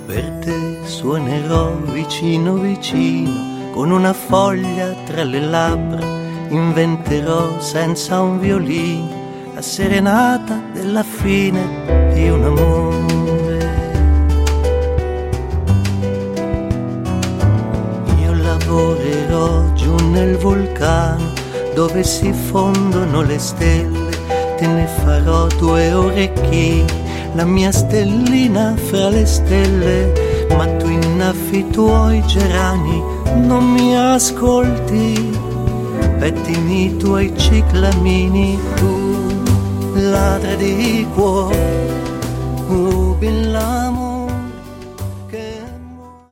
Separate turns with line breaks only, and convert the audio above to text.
Per te suonerò vicino vicino, con una foglia tra le labbra, inventerò senza un violino la serenata della fine di un amore. Io lavorerò giù nel vulcano dove si fondono le stelle, te ne farò 2 orecchini, la mia stellina fra le stelle, ma tu innaffi i tuoi gerani, non mi ascolti, pettini i tuoi ciclamini, tu ladra di cuore, rubi l'amore.